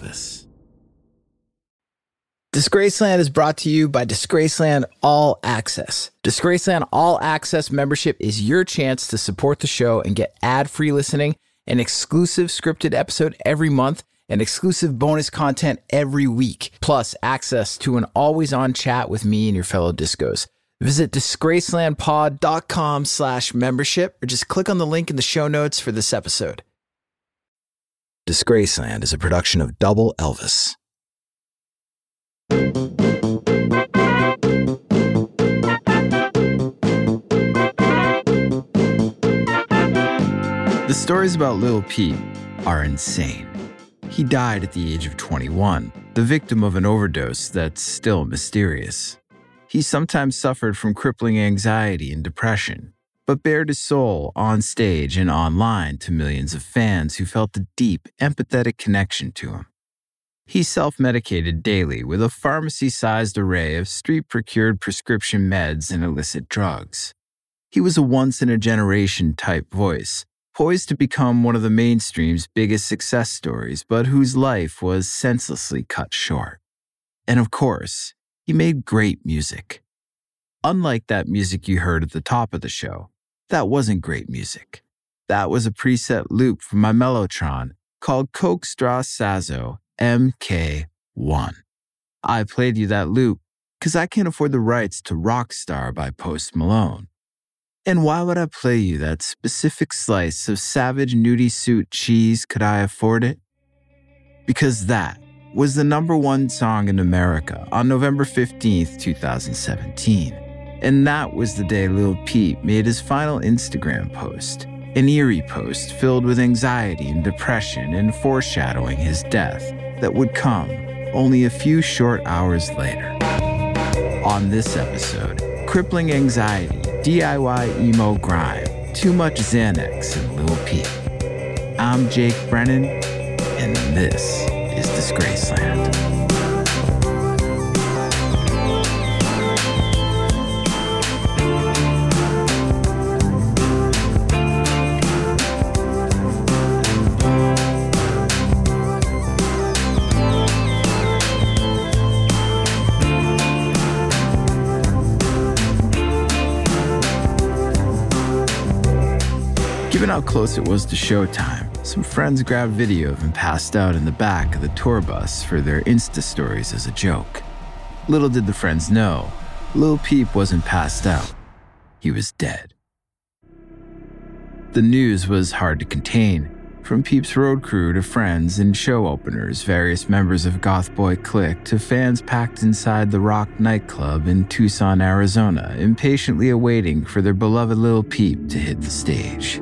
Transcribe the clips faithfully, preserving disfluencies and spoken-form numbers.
Elvis. Disgraceland is brought to you by Disgraceland All Access. Disgraceland All Access membership is your chance to support the show and get ad-free listening, an exclusive scripted episode every month, and exclusive bonus content every week, plus access to an always-on chat with me and your fellow discos. Visit disgracelandpod.com slash membership or just click on the link in the show notes for this episode. Disgraceland is a production of Double Elvis. The stories about Lil Peep are insane. He died at the age of twenty-one, the victim of an overdose that's still mysterious. He sometimes suffered from crippling anxiety and depression, but bared his soul on stage and online to millions of fans who felt a deep, empathetic connection to him. He self-medicated daily with a pharmacy-sized array of street-procured prescription meds and illicit drugs. He was a once-in-a-generation type voice, poised to become one of the mainstream's biggest success stories, but whose life was senselessly cut short. And of course, he made great music. Unlike that music you heard at the top of the show, that wasn't great music. That was a preset loop from my Mellotron called Coke Straw Sazo M K one. I played you that loop because I can't afford the rights to Rockstar by Post Malone. And why would I play you that specific slice of savage nudie suit cheese could I afford it? Because that was the number one song in America on November fifteenth, twenty seventeen. And that was the day Lil Peep made his final Instagram post, an eerie post filled with anxiety and depression and foreshadowing his death that would come only a few short hours later. On this episode, crippling anxiety, D I Y emo grime, too much Xanax, and Lil Peep. I'm Jake Brennan, and this is Disgraceland. Given how close it was to showtime, some friends grabbed video of him passed out in the back of the tour bus for their Insta stories as a joke. Little did the friends know, Lil Peep wasn't passed out. He was dead. The news was hard to contain. From Peep's road crew to friends and show openers, various members of Goth Boy Clique to fans packed inside the Rock nightclub in Tucson, Arizona, impatiently awaiting for their beloved Lil Peep to hit the stage.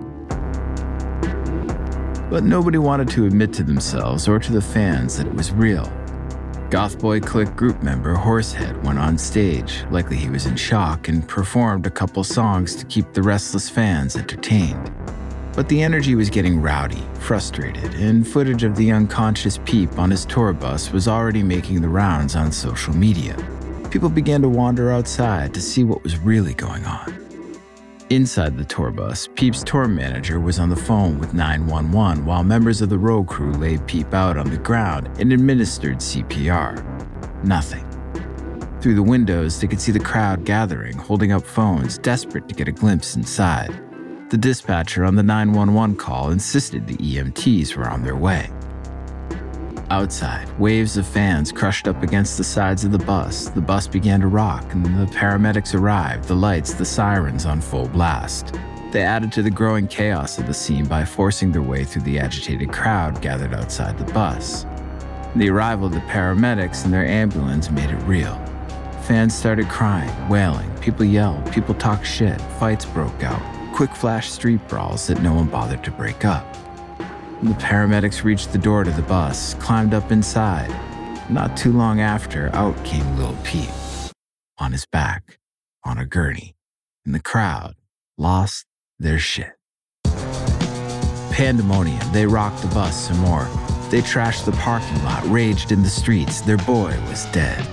But nobody wanted to admit to themselves or to the fans that it was real. Goth Boy Clique group member Horsehead went on stage, likely he was in shock, and performed a couple songs to keep the restless fans entertained. But the energy was getting rowdy, frustrated, and footage of the unconscious Peep on his tour bus was already making the rounds on social media. People began to wander outside to see what was really going on. Inside the tour bus, Peep's tour manager was on the phone with nine one one while members of the road crew laid Peep out on the ground and administered C P R. Nothing. Through the windows, they could see the crowd gathering, holding up phones, desperate to get a glimpse inside. The dispatcher on the nine one one call insisted the E M Ts were on their way. Outside, waves of fans crushed up against the sides of the bus. The bus began to rock, and the paramedics arrived, the lights, the sirens on full blast. They added to the growing chaos of the scene by forcing their way through the agitated crowd gathered outside the bus. The arrival of the paramedics and their ambulance made it real. Fans started crying, wailing, people yelled, people talked shit, fights broke out, quick flash street brawls that no one bothered to break up. The paramedics reached the door to the bus, climbed up inside. Not too long after, out came Lil Peep, on his back, on a gurney, and the crowd lost their shit. Pandemonium, they rocked the bus some more. They trashed the parking lot, raged in the streets. Their boy was dead.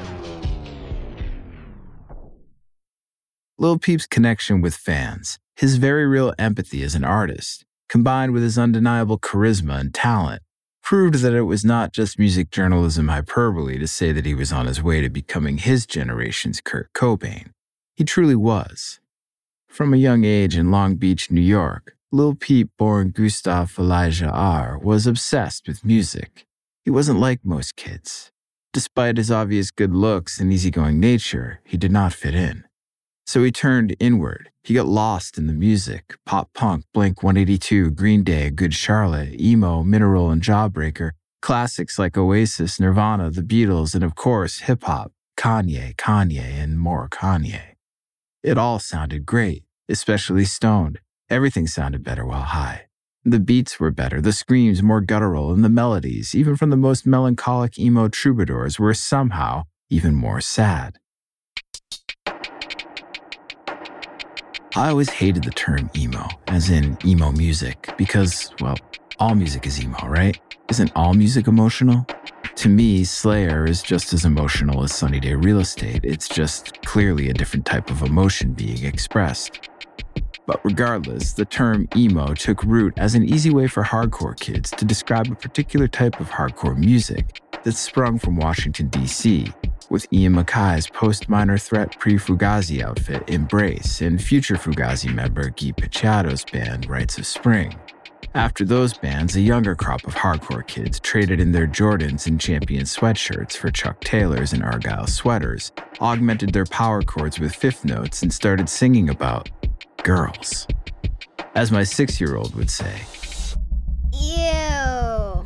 Lil Peep's connection with fans, his very real empathy as an artist, combined with his undeniable charisma and talent, proved that it was not just music journalism hyperbole to say that he was on his way to becoming his generation's Kurt Cobain. He truly was. From a young age in Long Beach, New York, Lil Peep, born Gustav Elijah R., was obsessed with music. He wasn't like most kids. Despite his obvious good looks and easygoing nature, he did not fit in. So he turned inward. He got lost in the music: pop punk, Blink one eighty-two, Green Day, Good Charlotte, emo, Mineral, and Jawbreaker, classics like Oasis, Nirvana, The Beatles, and of course, hip-hop, Kanye, Kanye, and more Kanye. It all sounded great, especially stoned. Everything sounded better while high. The beats were better, the screams more guttural, and the melodies, even from the most melancholic emo troubadours, were somehow even more sad. I always hated the term emo, as in emo music, because, well, all music is emo, right? Isn't all music emotional? To me, Slayer is just as emotional as Sunny Day Real Estate. It's just clearly a different type of emotion being expressed. But regardless, the term emo took root as an easy way for hardcore kids to describe a particular type of hardcore music that sprung from Washington, D C, with Ian MacKay's post-Minor Threat pre-Fugazi outfit Embrace and future Fugazi member Guy Picciato's band Rites of Spring. After those bands, a younger crop of hardcore kids traded in their Jordans and Champion sweatshirts for Chuck Taylors and Argyle sweaters, augmented their power chords with fifth notes, and started singing about girls. As my six-year-old would say, ew.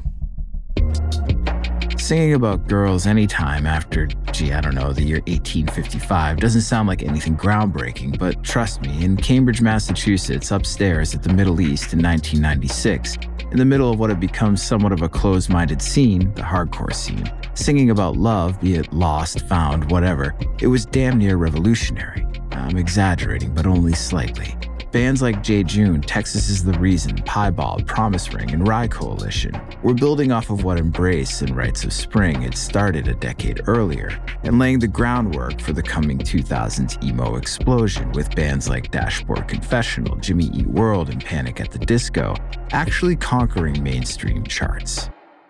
Singing about girls anytime after, gee, I don't know, the year eighteen fifty-five doesn't sound like anything groundbreaking, but trust me, in Cambridge, Massachusetts, upstairs at the Middle East in nineteen ninety-six, in the middle of what had become somewhat of a closed-minded scene, the hardcore scene, singing about love, be it lost, found, whatever, it was damn near revolutionary. I'm exaggerating, but only slightly. Bands like J. June, Texas Is the Reason, Piebald, Promise Ring, and Rye Coalition were building off of what Embrace and Rites of Spring had started a decade earlier, and laying the groundwork for the coming two thousands emo explosion with bands like Dashboard Confessional, Jimmy Eat World, and Panic at the Disco actually conquering mainstream charts.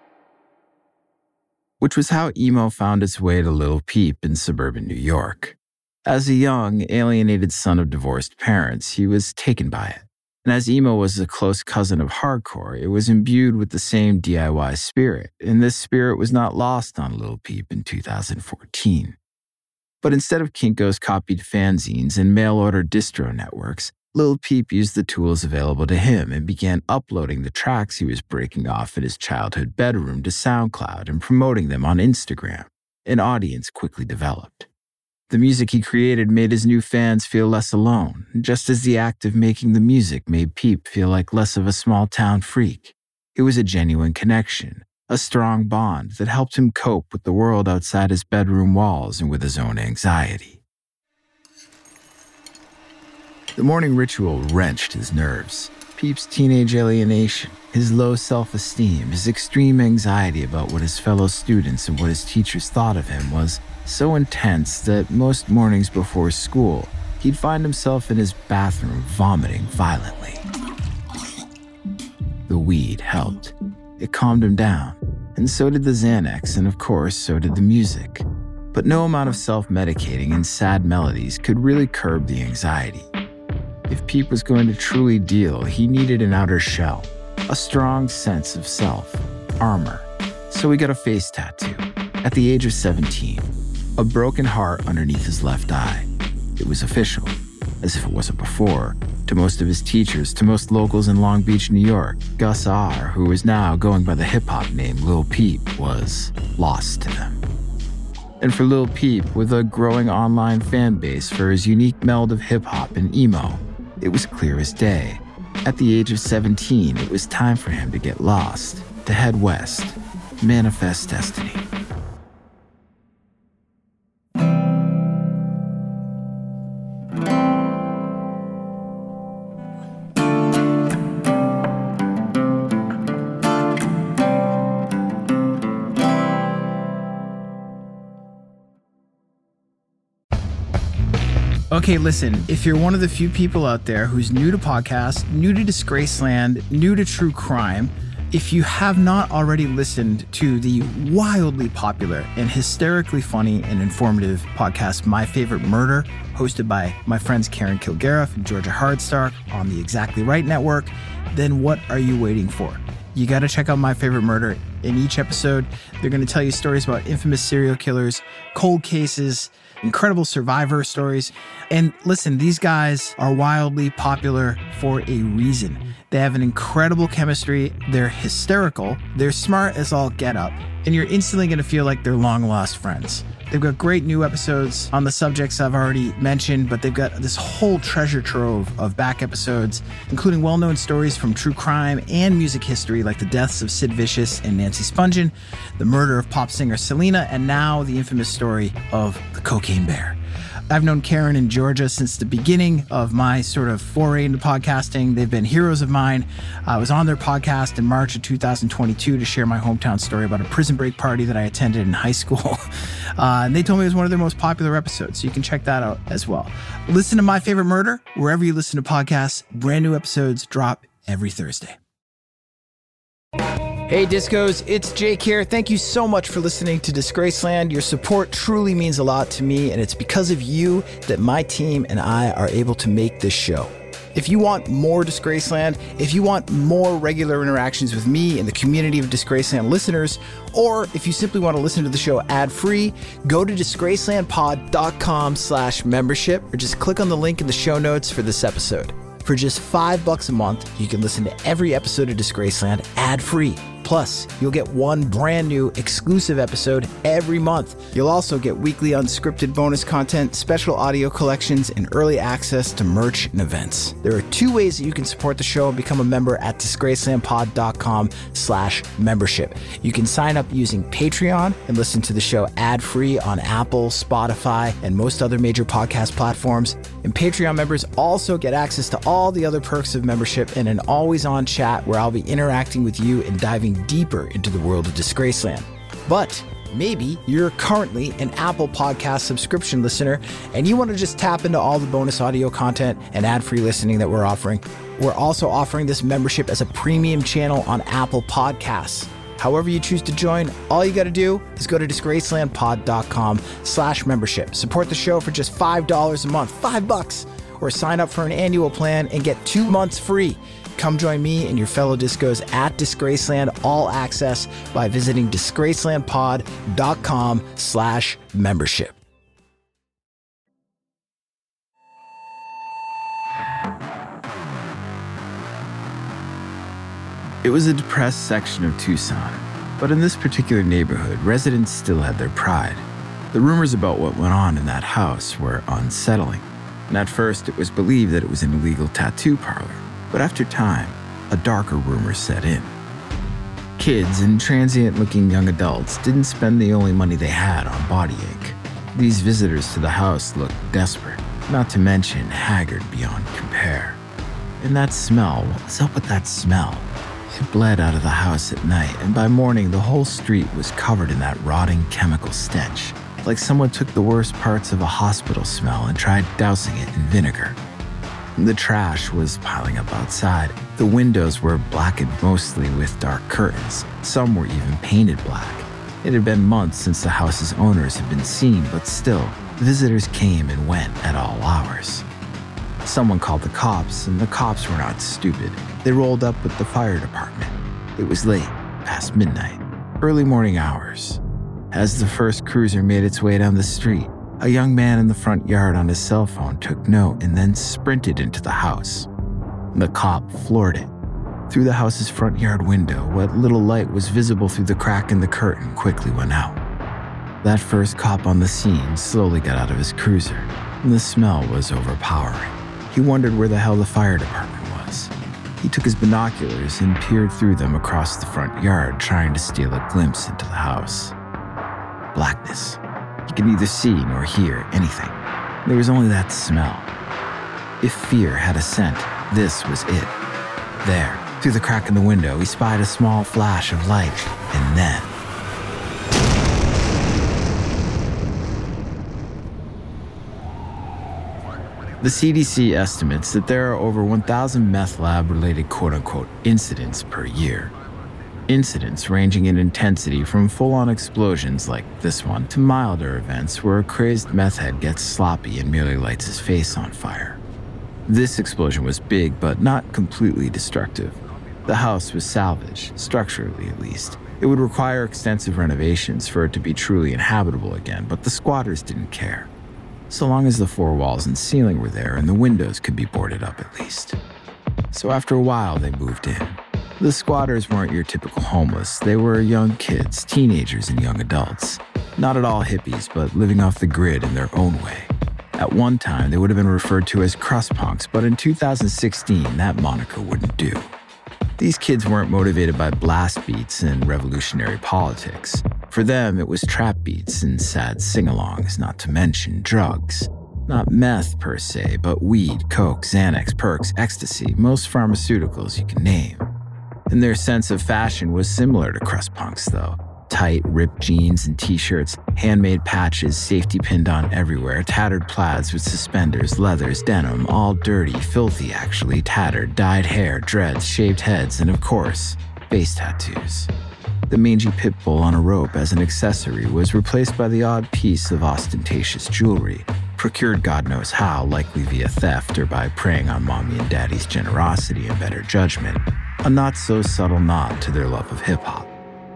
Which was how emo found its way to Lil Peep in suburban New York. As a young, alienated son of divorced parents, he was taken by it. And as emo was a close cousin of hardcore, it was imbued with the same D I Y spirit, and this spirit was not lost on Lil Peep in two thousand fourteen. But instead of Kinko's copied fanzines and mail-order distro networks, Lil Peep used the tools available to him and began uploading the tracks he was breaking off in his childhood bedroom to SoundCloud and promoting them on Instagram. An audience quickly developed. The music he created made his new fans feel less alone, just as the act of making the music made Peep feel like less of a small-town freak. It was a genuine connection, a strong bond that helped him cope with the world outside his bedroom walls and with his own anxiety. The morning ritual wrenched his nerves. Peep's teenage alienation, his low self-esteem, his extreme anxiety about what his fellow students and what his teachers thought of him was so intense that most mornings before school, he'd find himself in his bathroom vomiting violently. The weed helped. It calmed him down, and so did the Xanax, and of course, so did the music. But no amount of self-medicating and sad melodies could really curb the anxiety. If Peep was going to truly deal, he needed an outer shell, a strong sense of self, armor. So he got a face tattoo. At the age of seventeen, a broken heart underneath his left eye. It was official, as if it wasn't before. To most of his teachers, to most locals in Long Beach, New York, Gus R., who was now going by the hip-hop name Lil Peep, was lost to them. And for Lil Peep, with a growing online fan base for his unique meld of hip-hop and emo, it was clear as day. At the age of seventeen, it was time for him to get lost, to head west, manifest destiny. Okay, listen, if you're one of the few people out there who's new to podcasts, new to Disgraceland, new to true crime, If you have not already listened to the wildly popular and hysterically funny and informative podcast, My Favorite Murder, hosted by my friends Karen Kilgariff and Georgia Hardstark on the Exactly Right Network, then what are you waiting for? You got to check out My Favorite Murder. In each episode, they're going to tell you stories about infamous serial killers, cold cases, incredible survivor stories. And listen, these guys are wildly popular for a reason. They have an incredible chemistry. They're hysterical. They're smart as all get up. And you're instantly going to feel like they're long lost friends. They've got great new episodes on the subjects I've already mentioned, but they've got this whole treasure trove of back episodes, including well-known stories from true crime and music history like the deaths of Sid Vicious and Nancy Spungen, the murder of pop singer Selena, and now the infamous story of the Cocaine Bear. I've known Karen and Georgia since the beginning of my sort of foray into podcasting. They've been heroes of mine. I was on their podcast in March of two thousand twenty-two to share my hometown story about a prison break party that I attended in high school. Uh, and they told me it was one of their most popular episodes, so you can check that out as well. Listen to My Favorite Murder wherever you listen to podcasts. Brand new episodes drop every Thursday. Hey Discos, it's Jake here. Thank you so much for listening to Disgraceland. Your support truly means a lot to me, and it's because of you that my team and I are able to make this show. If you want more Disgraceland, if you want more regular interactions with me and the community of Disgraceland listeners, or if you simply want to listen to the show ad-free, go to disgracelandpod.com slash membership, or just click on the link in the show notes for this episode. For just five bucks a month, you can listen to every episode of Disgraceland ad-free. Plus, you'll get one brand new exclusive episode every month. You'll also get weekly unscripted bonus content, special audio collections, and early access to merch and events. There are two ways that you can support the show and become a member at disgracelandpod.com slash membership. You can sign up using Patreon and listen to the show ad-free on Apple, Spotify, and most other major podcast platforms. And Patreon members also get access to all the other perks of membership and an always-on chat where I'll be interacting with you and diving deeper into the world of Disgraceland. But maybe you're currently an Apple Podcast subscription listener and you want to just tap into all the bonus audio content and ad-free listening that we're offering. We're also offering this membership as a premium channel on Apple Podcasts. However you choose to join, all you got to do is go to disgracelandpod.com slash membership. Support the show for just five dollars a month, five bucks, or sign up for an annual plan and get two months free. Come join me and your fellow discos at Disgraceland All Access by visiting disgracelandpod.com slash membership. It was a depressed section of Tucson, but in this particular neighborhood, residents still had their pride. The rumors about what went on in that house were unsettling, and at first it was believed that it was an illegal tattoo parlor. But after time, a darker rumor set in. Kids and transient-looking young adults didn't spend the only money they had on body ink. These visitors to the house looked desperate, not to mention haggard beyond compare. And that smell, what was up with that smell? It bled out of the house at night, and by morning the whole street was covered in that rotting chemical stench, like someone took the worst parts of a hospital smell and tried dousing it in vinegar. The trash was piling up outside. The windows were blackened mostly with dark curtains. Some were even painted black. It had been months since the house's owners had been seen, but still, visitors came and went at all hours. Someone called the cops, and the cops were not stupid. They rolled up with the fire department. It was late, past midnight, early morning hours. As the first cruiser made its way down the street, a young man in the front yard on his cell phone took note and then sprinted into the house. The cop floored it. Through the house's front yard window, what little light was visible through the crack in the curtain quickly went out. That first cop on the scene slowly got out of his cruiser, and the smell was overpowering. He wondered where the hell the fire department was. He took his binoculars and peered through them across the front yard, trying to steal a glimpse into the house. Blackness. He could neither see nor hear anything. There was only that smell. If fear had a scent, this was it. There, through the crack in the window, he spied a small flash of light, and then... The C D C estimates that there are over one thousand meth lab-related quote-unquote incidents per year. Incidents ranging in intensity from full-on explosions like this one to milder events where a crazed meth head gets sloppy and merely lights his face on fire. This explosion was big but not completely destructive. The house was salvaged, structurally at least. It would require extensive renovations for it to be truly inhabitable again, but the squatters didn't care. So long as the four walls and ceiling were there and the windows could be boarded up at least. So after a while, they moved in. The squatters weren't your typical homeless. They were young kids, teenagers, and young adults. Not at all hippies, but living off the grid in their own way. At one time, they would have been referred to as crust punks, but in two thousand sixteen, that moniker wouldn't do. These kids weren't motivated by blast beats and revolutionary politics. For them, it was trap beats and sad sing-alongs, not to mention drugs. Not meth per se, but weed, coke, Xanax, perks, ecstasy, most pharmaceuticals you can name. And their sense of fashion was similar to crust punks, though. Tight, ripped jeans and t-shirts, handmade patches, safety pinned on everywhere, tattered plaids with suspenders, leathers, denim, all dirty, filthy actually, tattered, dyed hair, dreads, shaved heads, and of course, face tattoos. The mangy pit bull on a rope as an accessory was replaced by the odd piece of ostentatious jewelry, procured God knows how, likely via theft or by preying on mommy and daddy's generosity and better judgment, a not-so-subtle nod to their love of hip-hop.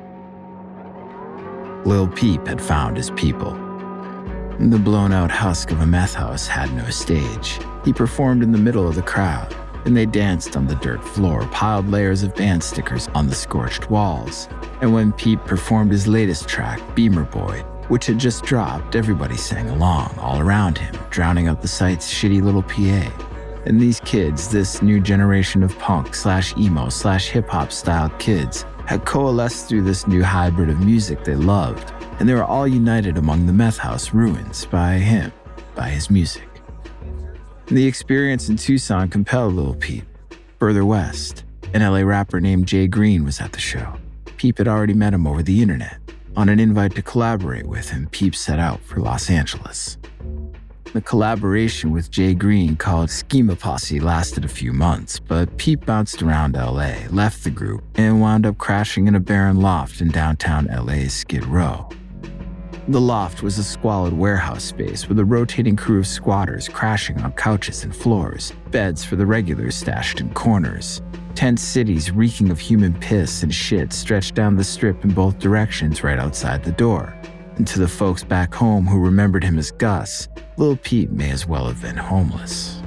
Lil Peep had found his people. The blown-out husk of a meth house had no stage. He performed in the middle of the crowd, and they danced on the dirt floor, piled layers of band stickers on the scorched walls. And when Peep performed his latest track, Beamer Boy, which had just dropped, everybody sang along, all around him, drowning out the site's shitty little P A. And these kids, this new generation of punk slash emo slash hip-hop styled kids, had coalesced through this new hybrid of music they loved, and they were all united among the meth house ruins by him, by his music. And the experience in Tucson compelled Lil Peep. Further west, an L A rapper named Jay Green was at the show. Peep had already met him over the internet. On an invite to collaborate with him, Peep set out for Los Angeles. The collaboration with Jay Green, called Schema Posse, lasted a few months, but Peep bounced around L A, left the group, and wound up crashing in a barren loft in downtown L A's Skid Row. The loft was a squalid warehouse space with a rotating crew of squatters crashing on couches and floors, beds for the regulars stashed in corners. Tent cities reeking of human piss and shit stretched down the strip in both directions right outside the door. And to the folks back home who remembered him as Gus, Lil Peep may as well have been homeless.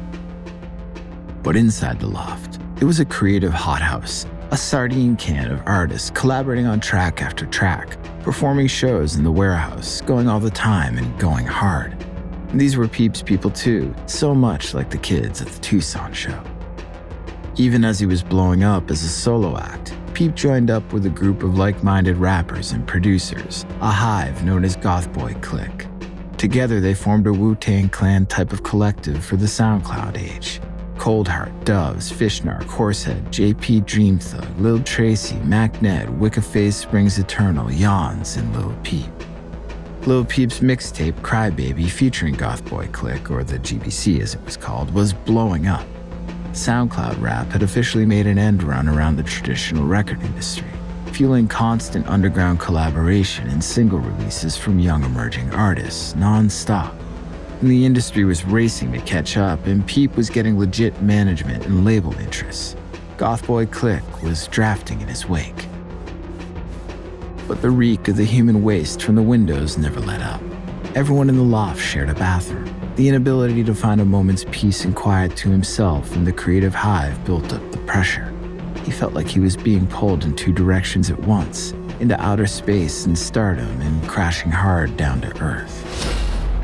But inside the loft, it was a creative hothouse, a sardine can of artists collaborating on track after track, performing shows in the warehouse, going all the time and going hard. And these were Peep's people too, so much like the kids at the Tucson show. Even as he was blowing up as a solo act, Peep joined up with a group of like-minded rappers and producers, a hive known as Goth Boy Clique. Together, they formed a Wu-Tang Clan type of collective for the SoundCloud age. Coldheart, Doves, Fishnark, Horsehead, J P Dream Thug, Lil Tracy, Mac Ned, Wiccaface Springs Eternal, Yawns, and Lil Peep. Lil Peep's mixtape Crybaby, featuring Goth Boy Clique, or the G B C as it was called, was blowing up. SoundCloud rap had officially made an end run around the traditional record industry, fueling constant underground collaboration and single releases from young emerging artists non-stop. And the industry was racing to catch up, and Peep was getting legit management and label interests. Goth Boy Clique was drafting in his wake. But the reek of the human waste from the windows never let up. Everyone in the loft shared a bathroom. The inability to find a moment's peace and quiet to himself in the creative hive built up the pressure. He felt like he was being pulled in two directions at once, into outer space and stardom and crashing hard down to earth.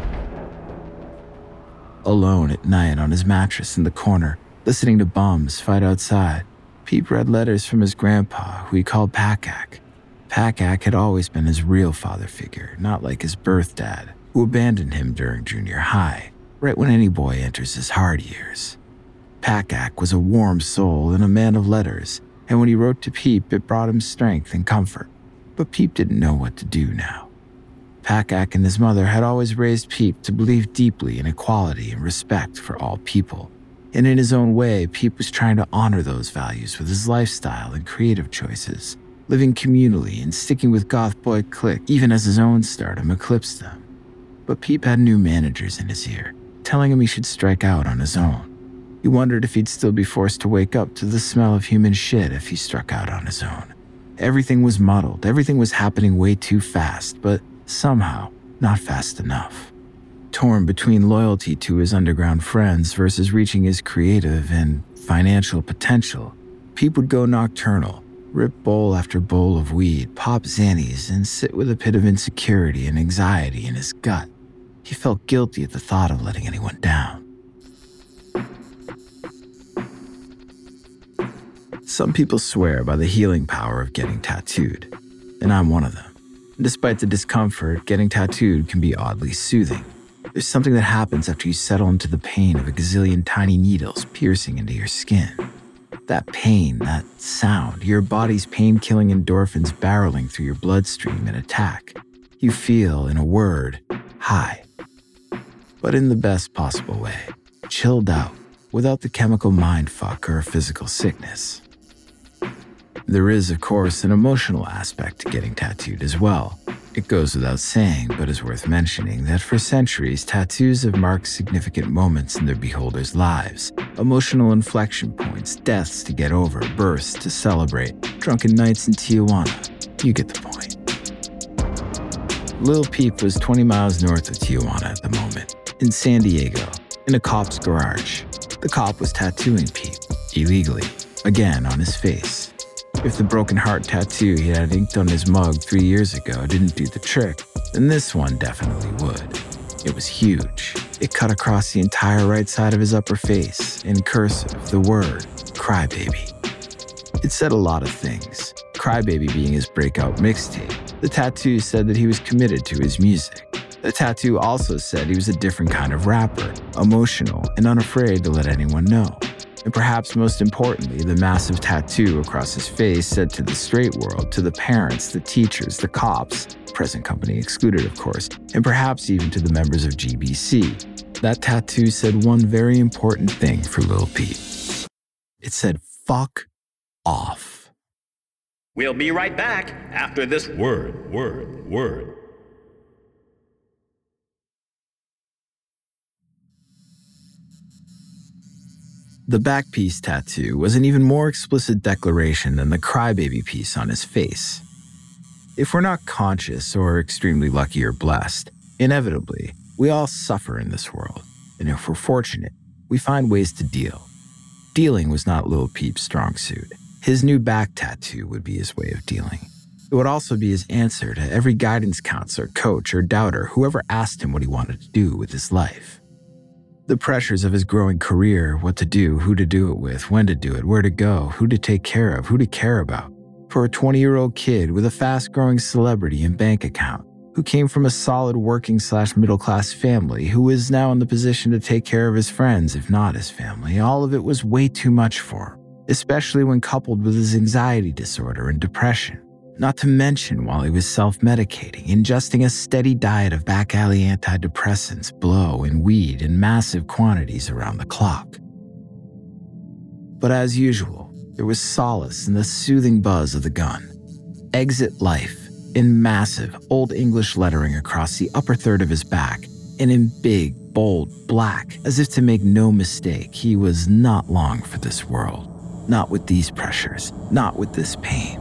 Alone at night on his mattress in the corner, listening to bums fight outside, Peep read letters from his grandpa, who he called Pakak. Pakak had always been his real father figure, not like his birth dad, who abandoned him during junior high, right when any boy enters his hard years. Pakak was a warm soul and a man of letters, and when he wrote to Peep, it brought him strength and comfort. But Peep didn't know what to do now. Pakak and his mother had always raised Peep to believe deeply in equality and respect for all people. And in his own way, Peep was trying to honor those values with his lifestyle and creative choices. living communally and sticking with goth boy clique even as his own stardom eclipsed them. But Peep had new managers in his ear, telling him he should strike out on his own. He wondered if he'd still be forced to wake up to the smell of human shit if he struck out on his own. Everything was muddled, everything was happening way too fast, but somehow not fast enough. Torn between loyalty to his underground friends versus reaching his creative and financial potential, Peep would go nocturnal, rip bowl after bowl of weed, pop Xannies, and sit with a pit of insecurity and anxiety in his gut. He felt guilty at the thought of letting anyone down. Some people swear by the healing power of getting tattooed, and I'm one of them. Despite the discomfort, getting tattooed can be oddly soothing. There's something that happens after you settle into the pain of a gazillion tiny needles piercing into your skin. That pain, that sound, your body's pain-killing endorphins barreling through your bloodstream in attack. You feel, in a word, high. But in the best possible way, chilled out, without the chemical mindfuck or physical sickness. There is, of course, an emotional aspect to getting tattooed as well. It goes without saying, but is worth mentioning, that for centuries, tattoos have marked significant moments in their beholders' lives. Emotional inflection points, deaths to get over, births to celebrate, drunken nights in Tijuana. You get the point. Lil Peep was twenty miles north of Tijuana at the moment, in San Diego, in a cop's garage. The cop was tattooing Peep, illegally, again on his face. If the broken heart tattoo he had inked on his mug three years ago didn't do the trick, then this one definitely would. It was huge. It cut across the entire right side of his upper face, in cursive, the word, Crybaby. It said a lot of things, Crybaby being his breakout mixtape. The tattoo said that he was committed to his music. The tattoo also said he was a different kind of rapper, emotional and unafraid to let anyone know. And perhaps most importantly, the massive tattoo across his face said to the straight world, to the parents, the teachers, the cops, present company excluded of course, and perhaps even to the members of G B C. That tattoo said one very important thing for Lil Peep. It said, fuck off. We'll be right back after this word, word, word. The back piece tattoo was an even more explicit declaration than the Crybaby piece on his face. If we're not conscious or extremely lucky or blessed, inevitably, we all suffer in this world. And if we're fortunate, we find ways to deal. Dealing was not Lil Peep's strong suit. His new back tattoo would be his way of dealing. It would also be his answer to every guidance counselor, coach, or doubter, whoever asked him what he wanted to do with his life. The pressures of his growing career, what to do, who to do it with, when to do it, where to go, who to take care of, who to care about. For a twenty-year-old kid with a fast-growing celebrity and bank account, who came from a solid working-slash-middle-class family, who is now in the position to take care of his friends, if not his family, all of it was way too much for him, especially when coupled with his anxiety disorder and depression. Not to mention while he was self-medicating, ingesting a steady diet of back-alley antidepressants, blow, and weed in massive quantities around the clock. But as usual, there was solace in the soothing buzz of the gun. Exit life, in massive, Old English lettering across the upper third of his back, and in big, bold black, as if to make no mistake, he was not long for this world. Not with these pressures, not with this pain.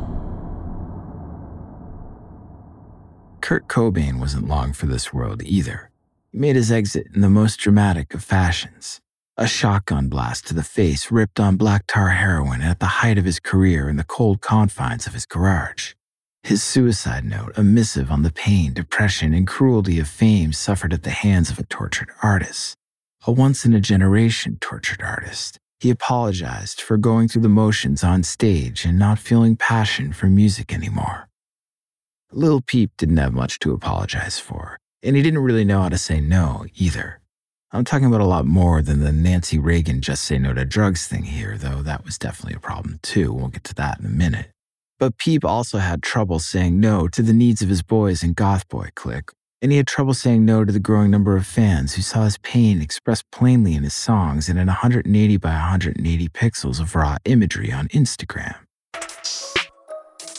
Kurt Cobain wasn't long for this world either. He made his exit in the most dramatic of fashions. A shotgun blast to the face ripped on black tar heroin at the height of his career in the cold confines of his garage. His suicide note, a missive on the pain, depression, and cruelty of fame suffered at the hands of a tortured artist. A once-in-a-generation tortured artist. He apologized for going through the motions on stage and not feeling passion for music anymore. Lil Peep didn't have much to apologize for, and he didn't really know how to say no either. I'm talking about a lot more than the Nancy Reagan just say no to drugs thing here, though that was definitely a problem too. We'll get to that in a minute. But Peep also had trouble saying no to the needs of his boys and goth boy clique, and he had trouble saying no to the growing number of fans who saw his pain expressed plainly in his songs and in one hundred eighty by one hundred eighty pixels of raw imagery on Instagram.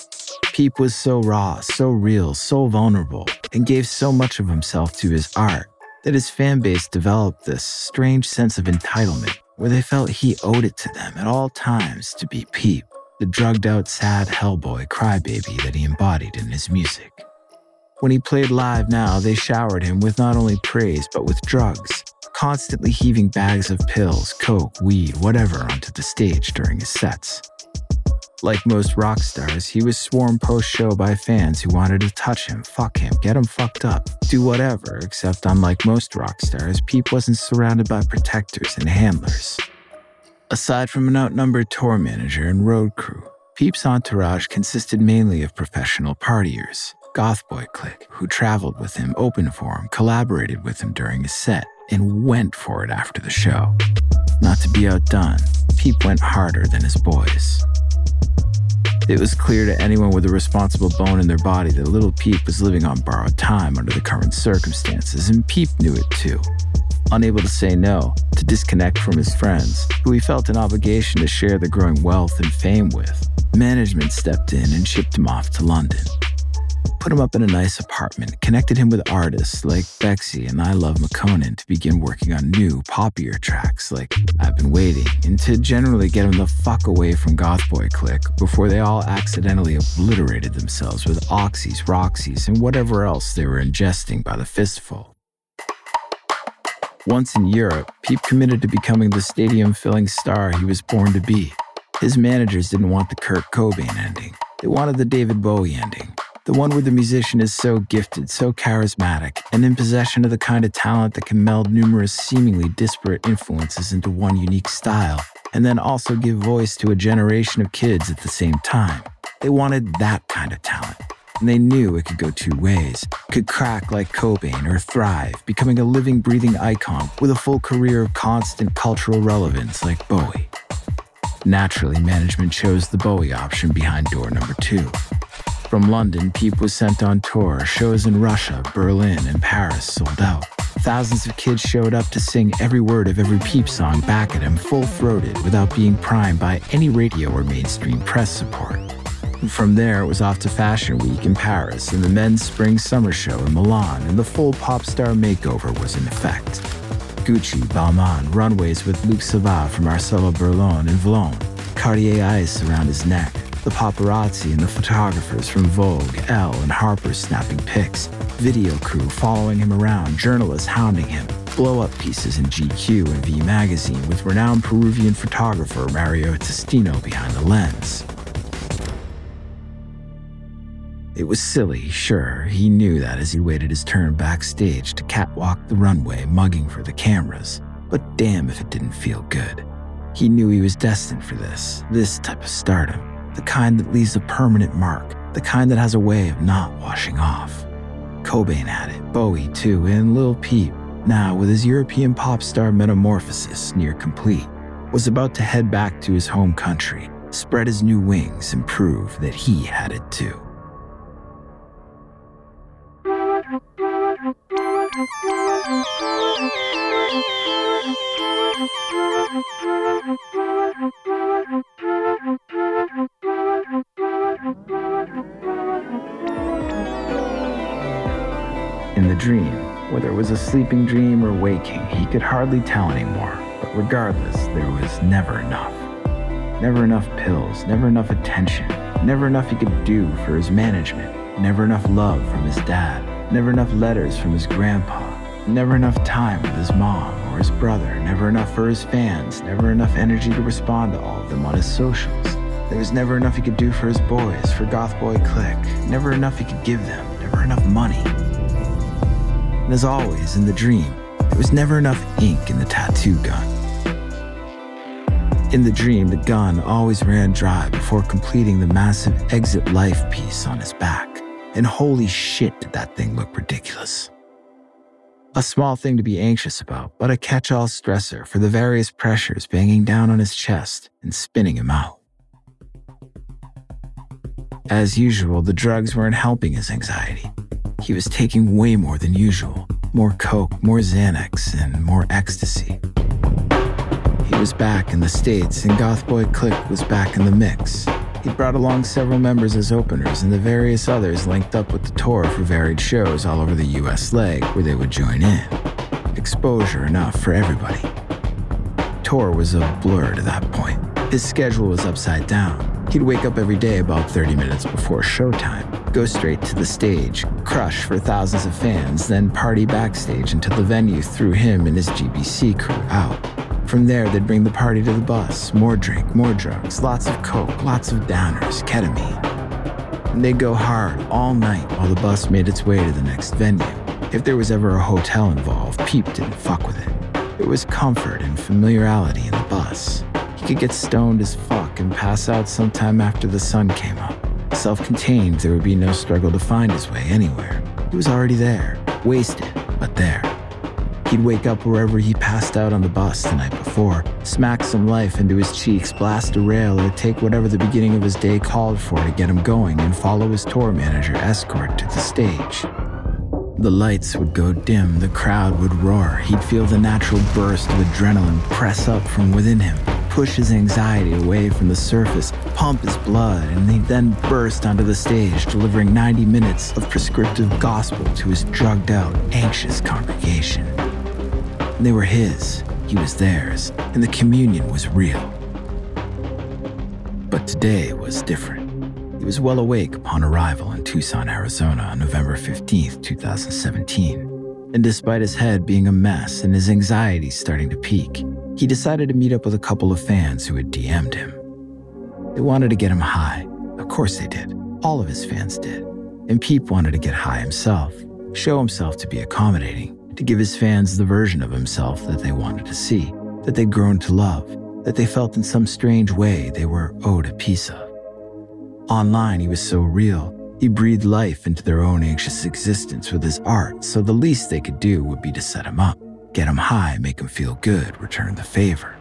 Peep was so raw, so real, so vulnerable, and gave so much of himself to his art that his fan base developed this strange sense of entitlement where they felt he owed it to them at all times to be Peep, the drugged-out, sad Hellboy crybaby that he embodied in his music. When he played live now, they showered him with not only praise but with drugs, constantly heaving bags of pills, coke, weed, whatever onto the stage during his sets. Like most rock stars, he was swarmed post-show by fans who wanted to touch him, fuck him, get him fucked up, do whatever, except unlike most rock stars, Peep wasn't surrounded by protectors and handlers. Aside from an outnumbered tour manager and road crew, Peep's entourage consisted mainly of professional partiers, goth boy clique, who traveled with him, opened for him, collaborated with him during his set, and went for it after the show. Not to be outdone, Peep went harder than his boys. It was clear to anyone with a responsible bone in their body that Little Peep was living on borrowed time under the current circumstances, and Peep knew it too. Unable to say no, to disconnect from his friends, who he felt an obligation to share the growing wealth and fame with, management stepped in and shipped him off to London. Put him up in a nice apartment, connected him with artists like Bexy and I Love McConan to begin working on new, poppier tracks like I've Been Waiting, and to generally get him the fuck away from Goth Boy Clique before they all accidentally obliterated themselves with oxys, roxys, and whatever else they were ingesting by the fistful. Once in Europe, Peep committed to becoming the stadium-filling star he was born to be. His managers didn't want the Kurt Cobain ending. They wanted the David Bowie ending. The one where the musician is so gifted, so charismatic, and in possession of the kind of talent that can meld numerous seemingly disparate influences into one unique style, and then also give voice to a generation of kids at the same time. They wanted that kind of talent, and they knew it could go two ways. It could crack like Cobain or thrive, becoming a living, breathing icon with a full career of constant cultural relevance like Bowie. Naturally, management chose the Bowie option behind door number two. From London, Peep was sent on tour. Shows in Russia, Berlin, and Paris sold out. Thousands of kids showed up to sing every word of every Peep song back at him full-throated without being primed by any radio or mainstream press support. And from there, it was off to Fashion Week in Paris and the men's spring-summer show in Milan, and the full pop star makeover was in effect. Gucci, Balmain, runways with Luc Savat from Marcelo Burlon and Vlone, Cartier ice around his neck, the paparazzi and the photographers from Vogue, Elle, and Harper's snapping pics, video crew following him around, journalists hounding him, blow-up pieces in G Q and V magazine with renowned Peruvian photographer Mario Testino behind the lens. It was silly, sure, he knew that as he waited his turn backstage to catwalk the runway mugging for the cameras, but damn if it didn't feel good. He knew he was destined for this, this type of stardom. The kind that leaves a permanent mark, the kind that has a way of not washing off. Cobain had it, Bowie too, and Lil Peep, now with his European pop star metamorphosis near complete, was about to head back to his home country, spread his new wings, and prove that he had it too. In the dream, whether it was a sleeping dream or waking, he could hardly tell anymore, but regardless, there was never enough. Never enough pills, never enough attention, never enough he could do for his management, never enough love from his dad, never enough letters from his grandpa, never enough time with his mom or his brother, never enough for his fans, never enough energy to respond to all of them on his socials. There was never enough he could do for his boys, for Goth Boy Clique, never enough he could give them, never enough money. And as always, in the dream, there was never enough ink in the tattoo gun. In the dream, the gun always ran dry before completing the massive exit life piece on his back. And holy shit, did that thing look ridiculous. A small thing to be anxious about, but a catch-all stressor for the various pressures banging down on his chest and spinning him out. As usual, the drugs weren't helping his anxiety. He was taking way more than usual. More coke, more Xanax, and more ecstasy. He was back in the States, and Goth Boy Clique was back in the mix. He brought along several members as openers, and the various others linked up with the tour for varied shows all over the U S leg where they would join in. Exposure enough for everybody. Tour was a blur to that point. His schedule was upside down. He'd wake up every day about thirty minutes before showtime, go straight to the stage, crush for thousands of fans, then party backstage until the venue threw him and his G B C crew out. From there, they'd bring the party to the bus, more drink, more drugs, lots of coke, lots of downers, ketamine. And they'd go hard all night while the bus made its way to the next venue. If there was ever a hotel involved, Peep didn't fuck with it. There was comfort and familiarity in the bus. He could get stoned as fuck and pass out sometime after the sun came up. Self-contained, there would be no struggle to find his way anywhere. He was already there, wasted, but there. He'd wake up wherever he passed out on the bus the night before, smack some life into his cheeks, blast a rail, or take whatever the beginning of his day called for to get him going and follow his tour manager escort to the stage. The lights would go dim, the crowd would roar. He'd feel the natural burst of adrenaline press up from within him, push his anxiety away from the surface, pump his blood, and he'd then burst onto the stage, delivering ninety minutes of prescriptive gospel to his drugged-out, anxious congregation. They were his, he was theirs, and the communion was real. But today was different. He was well awake upon arrival in Tucson, Arizona on November fifteenth, twenty seventeen. And despite his head being a mess and his anxiety starting to peak, he decided to meet up with a couple of fans who had D M'd him. They wanted to get him high. Of course they did. All of his fans did. And Peep wanted to get high himself, show himself to be accommodating, to give his fans the version of himself that they wanted to see, that they'd grown to love, that they felt in some strange way they were owed a piece of. Online, he was so real. He breathed life into their own anxious existence with his art, so the least they could do would be to set him up, get him high, make him feel good, return the favor.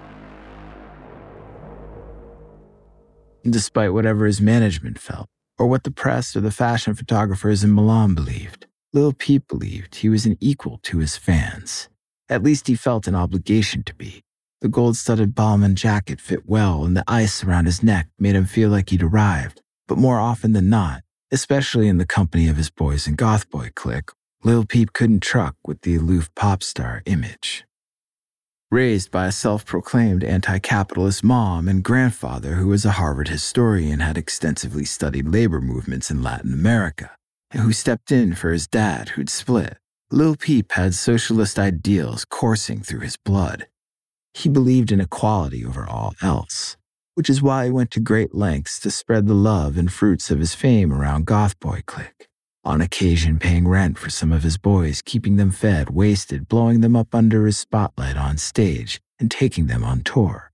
And despite whatever his management felt, or what the press or the fashion photographers in Milan believed, Lil Peep believed he was an equal to his fans. At least he felt an obligation to be. The gold-studded Balmain jacket fit well, and the ice around his neck made him feel like he'd arrived. But more often than not, especially in the company of his boys and goth boy clique, Lil Peep couldn't truck with the aloof pop star image. Raised by a self-proclaimed anti-capitalist mom and grandfather who was a Harvard historian and had extensively studied labor movements in Latin America, and who stepped in for his dad who'd split, Lil Peep had socialist ideals coursing through his blood. He believed in equality over all else, which is why he went to great lengths to spread the love and fruits of his fame around goth boy clique, on occasion paying rent for some of his boys, keeping them fed, wasted, blowing them up under his spotlight on stage, and taking them on tour.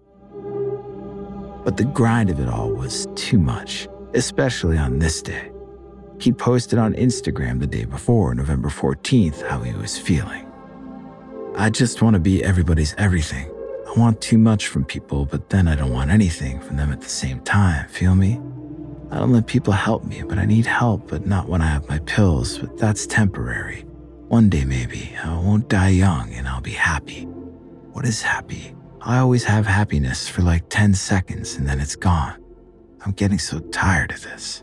But the grind of it all was too much, especially on this day. He posted on Instagram the day before, November fourteenth, how he was feeling. I just want to be everybody's everything. I want too much from people, but then I don't want anything from them at the same time, feel me? I don't let people help me, but I need help, but not when I have my pills, but that's temporary. One day maybe, I won't die young and I'll be happy. What is happy? I always have happiness for like ten seconds and then it's gone. I'm getting so tired of this.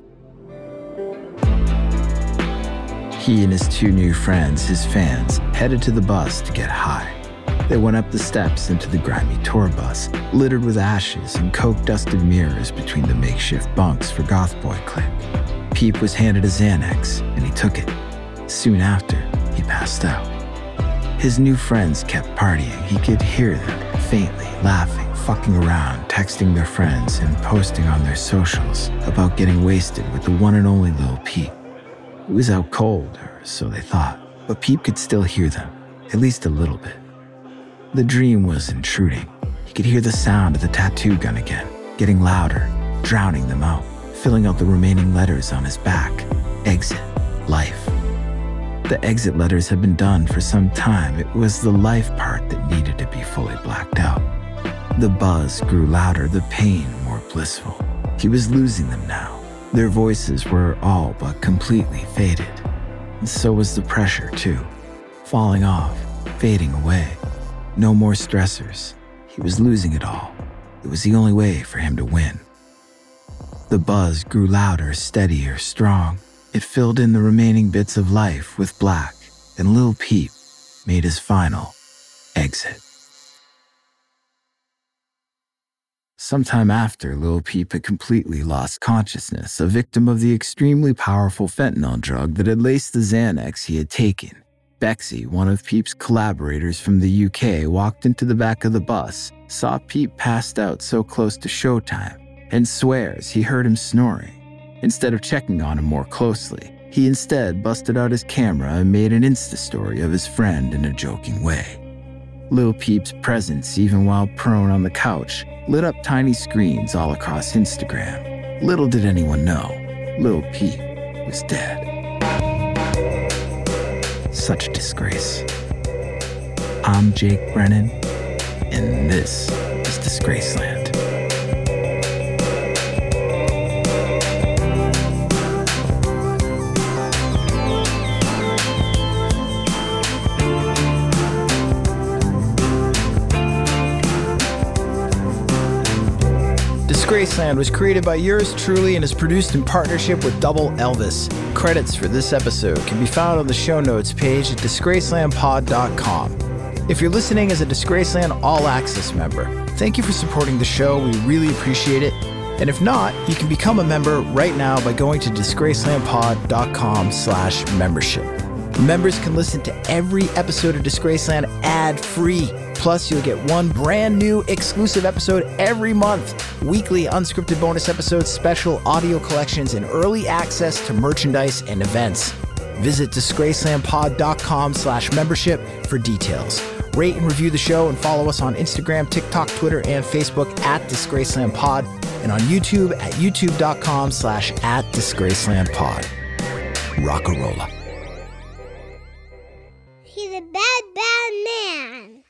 He and his two new friends, his fans, headed to the bus to get high. They went up the steps into the grimy tour bus, littered with ashes and coke-dusted mirrors between the makeshift bunks for goth boy clique. Peep was handed a Xanax, and he took it. Soon after, he passed out. His new friends kept partying. He could hear them, faintly, laughing, fucking around, texting their friends, and posting on their socials about getting wasted with the one and only Lil Peep. It was out cold, or so they thought, but Peep could still hear them, at least a little bit. The dream was intruding. He could hear the sound of the tattoo gun again, getting louder, drowning them out, filling out the remaining letters on his back. Exit. Life. The exit letters had been done for some time. It was the life part that needed to be fully blacked out. The buzz grew louder, the pain more blissful. He was losing them now. Their voices were all but completely faded. And so was the pressure, too. Falling off, fading away. No more stressors. He was losing it all. It was the only way for him to win. The buzz grew louder, steadier, strong. It filled in the remaining bits of life with black, and Lil Peep made his final exit. Sometime after Lil Peep had completely lost consciousness, a victim of the extremely powerful fentanyl drug that had laced the Xanax he had taken, Bexy, one of Peep's collaborators from the U K, walked into the back of the bus, saw Peep passed out so close to showtime, and swears he heard him snoring. Instead of checking on him more closely, he instead busted out his camera and made an Insta story of his friend in a joking way. Lil Peep's presence, even while prone on the couch, lit up tiny screens all across Instagram. Little did anyone know, Lil Peep was dead. Such a disgrace. I'm Jake Brennan, and this is Disgraceland. Disgraceland was created by yours truly and is produced in partnership with Double Elvis. Credits for this episode can be found on the show notes page at disgraceland pod dot com. If you're listening as a Disgraceland All Access member, thank you for supporting the show. We really appreciate it. And if not, you can become a member right now by going to disgraceland pod dot com slash membership. Members can listen to every episode of Disgraceland ad-free. Plus, you'll get one brand new exclusive episode every month. Weekly unscripted bonus episodes, special audio collections, and early access to merchandise and events. Visit disgraceland pod dot com slash membership for details. Rate and review the show and follow us on Instagram, TikTok, Twitter, and Facebook at DisgracelandPod, and on YouTube at youtube dot com slash at DisgracelandPod. Rockarola. He's a bad, bad man.